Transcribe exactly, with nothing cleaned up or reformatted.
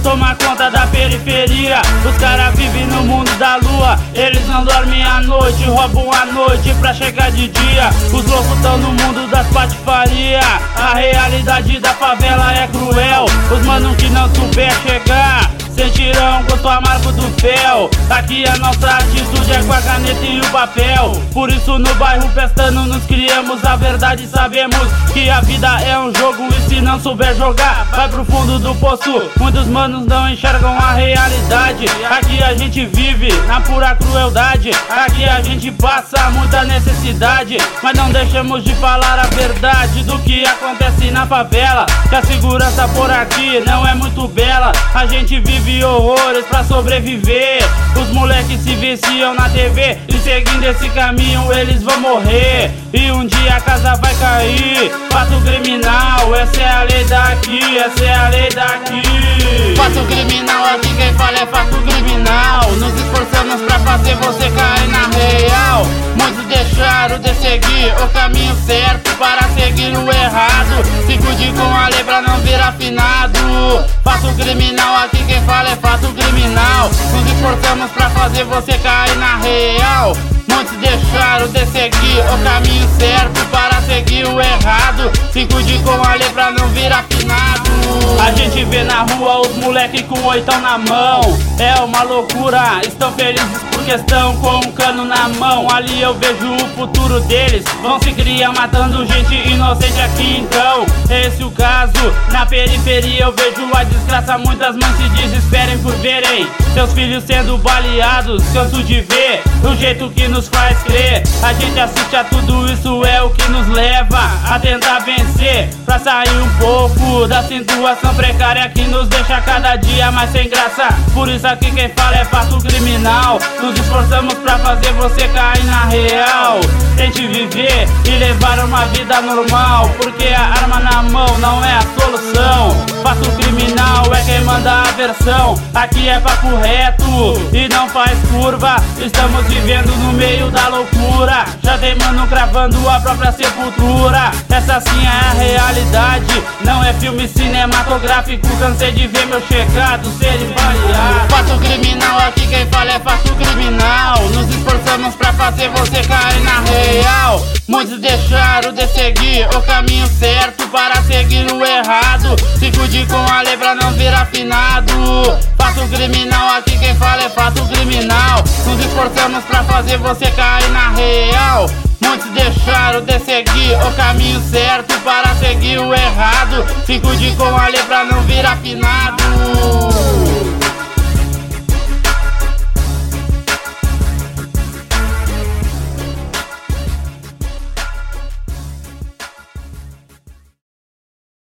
tomar conta da periferia. Os caras vivem no mundo da lua, eles não dormem à noite, roubam à noite pra chegar de dia. Os loucos tão no mundo das patifaria. A realidade da favela é cruel. Os manos que não souber chegar sentirão gosto amargo do fel. Aqui a nossa atitude é com a caneta e o papel. Por isso no bairro Pestano nos criamos a verdade. Sabemos que a vida é um jogo e se não souber jogar, vai pro fundo do poço. Muitos manos não enxergam a realidade. Aqui a gente vive na pura crueldade. Aqui a gente passa muita necessidade, mas não deixamos de falar a verdade do que acontece na favela. Que a segurança por aqui não é muito bela. A gente vive horrores pra sobreviver. Os moleques se viciam na T V e seguindo esse caminho eles vão morrer. E um dia a casa vai cair. Fato criminal, essa é a lei daqui, essa é a lei daqui. Fato criminal, aqui quem fala é fato criminal. Nos esforçamos pra fazer você cair na real. Muitos deixaram de seguir o caminho certo para seguir o errado. Se cuide com a lei pra não vir afinado. Fato criminal, aqui quem fala é fato criminal. Nos esforçamos pra fazer você cair na real. Muitos deixaram de seguir o caminho certo para seguir o errado. Se cuide com a lei pra não vir afinado. A gente vê na rua os moleque com oitão na mão. É uma loucura, estão felizes porque estão com um cano na mão. Ali eu vejo o futuro deles, vão se criar matando gente inocente aqui então. Esse é o caso, na periferia eu vejo a desgraça. Muitas mães se desesperem por verem seus filhos sendo baleados. Canso de ver o jeito que nos faz crer. A gente assiste a tudo isso, é o que nos leva a tentar vencer, pra sair um pouco da situação precária que nos deixa cada dia mais sem graça. Por isso aqui quem fala é fato criminal. Nos esforçamos pra fazer você cair na real. Tente viver e levar uma vida normal, porque a arma na mão não é a solução. Fato criminal é quem manda a versão. Aqui é papo reto e não faz curva. Estamos vivendo no meio da loucura. Já tem mano cravando a própria sepultura. Essa sim é a realidade, não é filme cinematográfico. Cansei de ver meus chegados serem baleados. Fato criminal, aqui quem fala é fato criminal. Nos esforçamos pra fazer você cair na real. Muitos deixaram de seguir o caminho certo para seguir o errado. Se cuide com a lei pra não vir afinado. Fato criminal, aqui quem fala é fato criminal. Nos esforçamos pra fazer você cair na real. Muitos deixaram de seguir o caminho certo para seguir o errado. Se cuide com a lei pra não vir afinado.